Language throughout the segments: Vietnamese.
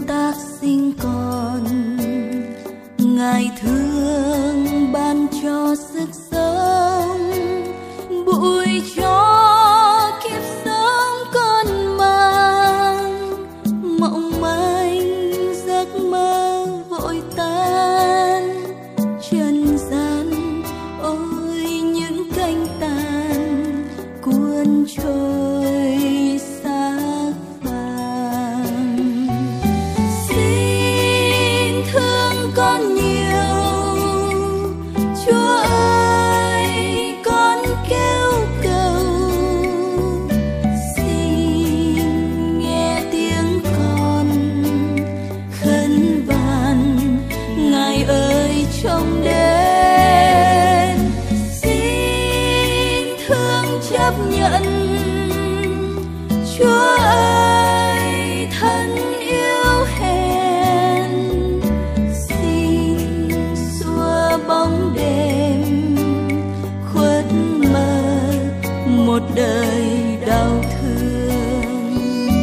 tác sinh con, Ngài thương ban cho sức sống, bụi cho kiếp sống con mang, mộng manh giấc mơ vội tan, trần gian ôi những cánh tàn cuốn trôi xác vàng. Xin thương con nhiều, Chúa ơi con kêu cầu, xin nghe tiếng con khấn van, Ngài ơi trông đến. Xin thương chấp nhận, Chúa ơi thân yêu hèn, xin xua bóng đêm khuất mờ một đời đau thương.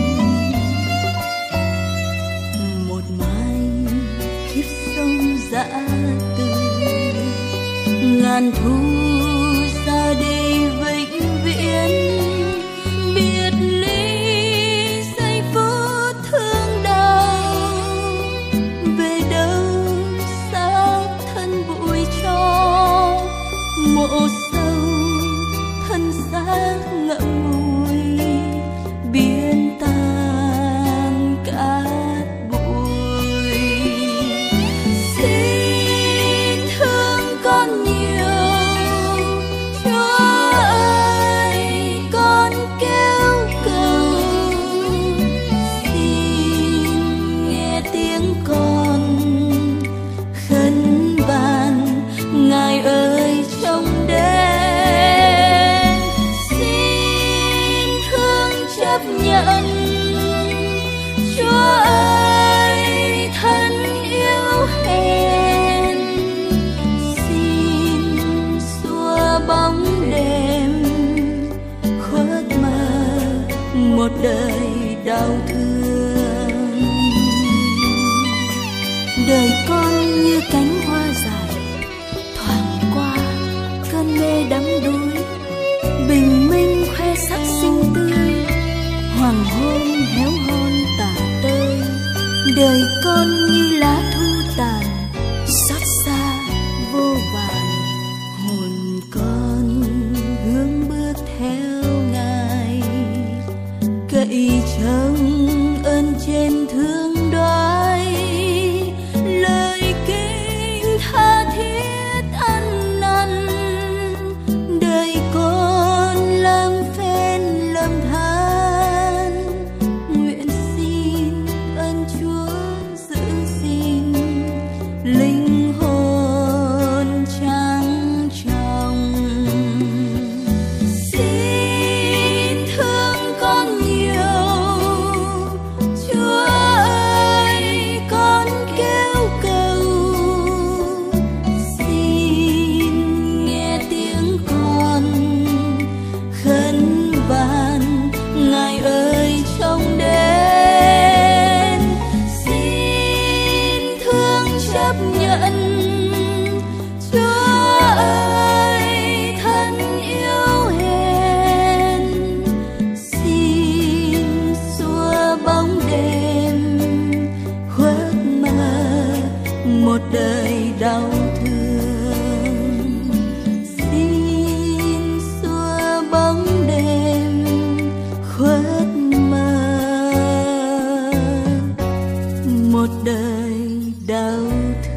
Một mai kiếp sống dã từ, ngàn thu ra đi vĩnh viễn, biệt ly giây phút thương đau, về đâu xác thân bụi cho, mộ sâu thân xác ngậm ngùi, biến tan cát bụi. Xin thương con nhiều, Chúa ơi con kêu cầu, xin nghe tiếng con khấn van, Ngài ơi trông đến. Xin thương chấp nhận, Chúa ơi thân yêu hèn, xin xua bóng đêm khuất mờ một đời đau thương. Đời con như cánh hoa dài, thoảng qua cơn mê đắm đuối, bình minh khoe sắc xinh tươi, hoàng hôn héo hon tả tơi. Đời con như lá thu tàn, xót xa vô vàn, hồn con hướng bước theo Ngài, cậy trông ơn trên thương đoái, lời kinh tha thiết ăn năn. Đời con làm phen lầm than, nguyện xin ơn Chúa giữ gìn linh hồn trang trọng. Xin thương con nhiều, Chúa ơi con kêu cầu, xin nghe tiếng con khấn van, Ngài ơi trông đến. Xin thương chấp nhận, Chúa ơi thân yêu hèn, xin xua bóng đêm khuất mờ một đời đau thương. Xin xua bóng đêm khuất mờ một đời đau thương.